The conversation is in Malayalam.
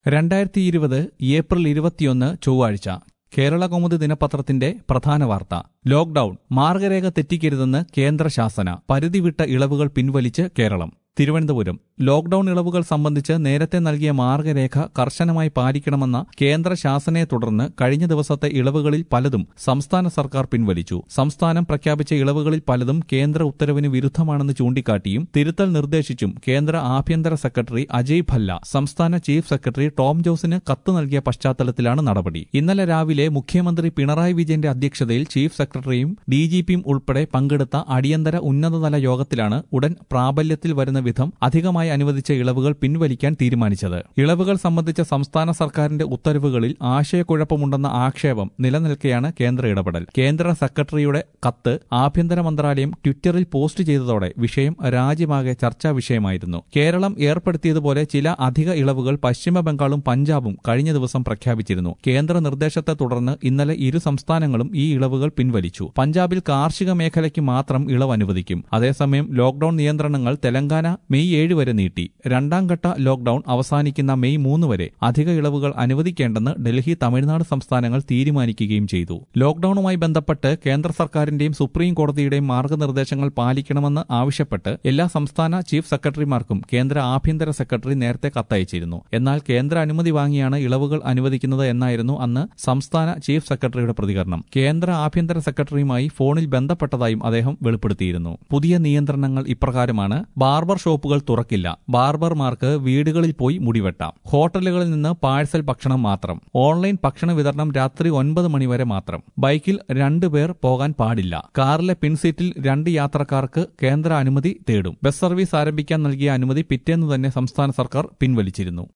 2020 ഏപ്രിൽ 21 ചൊവ്വാഴ്ച കേരളകൗമുദി ദിനപത്രത്തിന്റെ പ്രധാന വാർത്ത. ലോക്ഡൌൺ മാർഗരേഖ തെറ്റിക്കരുതെന്ന് കേന്ദ്ര ശാസന. പരിധി വിട്ട ഇളവുകൾ പിൻവലിച്ച് കേരളം. തിരുവനന്തപുരം. ലോക്ഡൌൺ ഇളവുകൾ സംബന്ധിച്ച് നേരത്തെ നൽകിയ മാർഗരേഖ കർശനമായി പാലിക്കണമെന്ന കേന്ദ്ര ശാസനയെ തുടർന്ന് കഴിഞ്ഞ ദിവസത്തെ ഇളവുകളിൽ പലതും സംസ്ഥാന സർക്കാർ പിൻവലിച്ചു. സംസ്ഥാനം പ്രഖ്യാപിച്ച ഇളവുകളിൽ പലതും കേന്ദ്ര ഉത്തരവിന് വിരുദ്ധമാണെന്ന് ചൂണ്ടിക്കാട്ടിയും തിരുത്തൽ നിർദ്ദേശിച്ചും കേന്ദ്ര ആഭ്യന്തര സെക്രട്ടറി അജയ് ഭല്ല സംസ്ഥാന ചീഫ് സെക്രട്ടറി ടോം ജോസിന് കത്ത് നൽകിയ പശ്ചാത്തലത്തിലാണ് നടപടി. ഇന്നലെ രാവിലെ മുഖ്യമന്ത്രി പിണറായി വിജയന്റെ അധ്യക്ഷതയിൽ ചീഫ് സെക്രട്ടറിയും ഡിജിപിയും ഉൾപ്പെടെ പങ്കെടുത്ത അടിയന്തര ഉന്നതതല യോഗത്തിലാണ് ഉടൻ പ്രാബല്യത്തിൽ വരുന്ന വിധം അധികമായി അനുവദിച്ച ഇളവുകൾ പിൻവലിക്കാൻ തീരുമാനിച്ചത്. ഇളവുകൾ സംബന്ധിച്ച സംസ്ഥാന സർക്കാരിന്റെ ഉത്തരവുകളിൽ ആശയക്കുഴപ്പമുണ്ടെന്ന ആക്ഷേപം നിലനിൽക്കെയാണ് കേന്ദ്ര ഇടപെടൽ. കേന്ദ്ര സെക്രട്ടറിയുടെ കത്ത് ആഭ്യന്തര മന്ത്രാലയം ട്വിറ്ററിൽ പോസ്റ്റ് ചെയ്തതോടെ വിഷയം രാജ്യമാകെ ചർച്ചാ വിഷയമായിരുന്നു. കേരളം ഏർപ്പെടുത്തിയതുപോലെ ചില അധിക ഇളവുകൾ പശ്ചിമ ബംഗാളും പഞ്ചാബും കഴിഞ്ഞ ദിവസം പ്രഖ്യാപിച്ചിരുന്നു. കേന്ദ്ര നിർദ്ദേശത്തെ തുടർന്ന് ഇന്നലെ ഇരു സംസ്ഥാനങ്ങളും ഈ ഇളവുകൾ പിൻവലിച്ചു. പഞ്ചാബിൽ കാർഷിക മേഖലയ്ക്ക് മാത്രം ഇളവ് അനുവദിക്കും. അതേസമയം ലോക്ഡൌൺ നിയന്ത്രണങ്ങൾ തെലങ്കാന മെയ് 7 വരെ നീട്ടി. രണ്ടാം ഘട്ട ലോക്ഡൌൺ അവസാനിക്കുന്ന മെയ് 3 വരെ അധിക ഇളവുകൾ അനുവദിക്കേണ്ടെന്ന് ഡൽഹി, തമിഴ്നാട് സംസ്ഥാനങ്ങൾ തീരുമാനിക്കുകയും ചെയ്തു. ലോക്ഡൌണുമായി ബന്ധപ്പെട്ട് കേന്ദ്ര സർക്കാരിന്റെയും സുപ്രീം കോടതിയുടെയും മാർഗനിർദ്ദേശങ്ങൾ പാലിക്കണമെന്ന് ആവശ്യപ്പെട്ട് എല്ലാ സംസ്ഥാന ചീഫ് സെക്രട്ടറിമാർക്കും കേന്ദ്ര ആഭ്യന്തര സെക്രട്ടറി നേരത്തെ കത്തയച്ചിരുന്നു. എന്നാൽ കേന്ദ്ര അനുമതി വാങ്ങിയാണ് ഇളവുകൾ അനുവദിക്കുന്നത് എന്നായിരുന്നു അന്ന് സംസ്ഥാന ചീഫ് സെക്രട്ടറിയുടെ പ്രതികരണം. കേന്ദ്ര ആഭ്യന്തര സെക്രട്ടറിയുമായി ഫോണിൽ ബന്ധപ്പെട്ടതായും അദ്ദേഹം വെളിപ്പെടുത്തിയിരുന്നു. പുതിയ നിയന്ത്രണങ്ങൾ ഇപ്രകാരമാണ്. ബാർബർ ഷോപ്പുകൾ തുറക്കില്ല. ബാർബർമാർക്ക് വീടുകളിൽ പോയി മുടിവെട്ടാം. ഹോട്ടലുകളിൽ നിന്ന് പാഴ്സൽ ഭക്ഷണം മാത്രം. ഓൺലൈൻ ഭക്ഷണ വിതരണം രാത്രി 9 മണി വരെ മാത്രം. ബൈക്കിൽ 2 പേർ പോകാൻ പാടില്ല. കാറിലെ പിൻസീറ്റിൽ 2 യാത്രക്കാർക്ക് കേന്ദ്ര അനുമതി തേടും. ബസ് സർവീസ് ആരംഭിക്കാൻ നൽകിയ അനുമതി പിറ്റേന്ന് തന്നെ സംസ്ഥാന സർക്കാർ പിൻവലിച്ചിരുന്നു.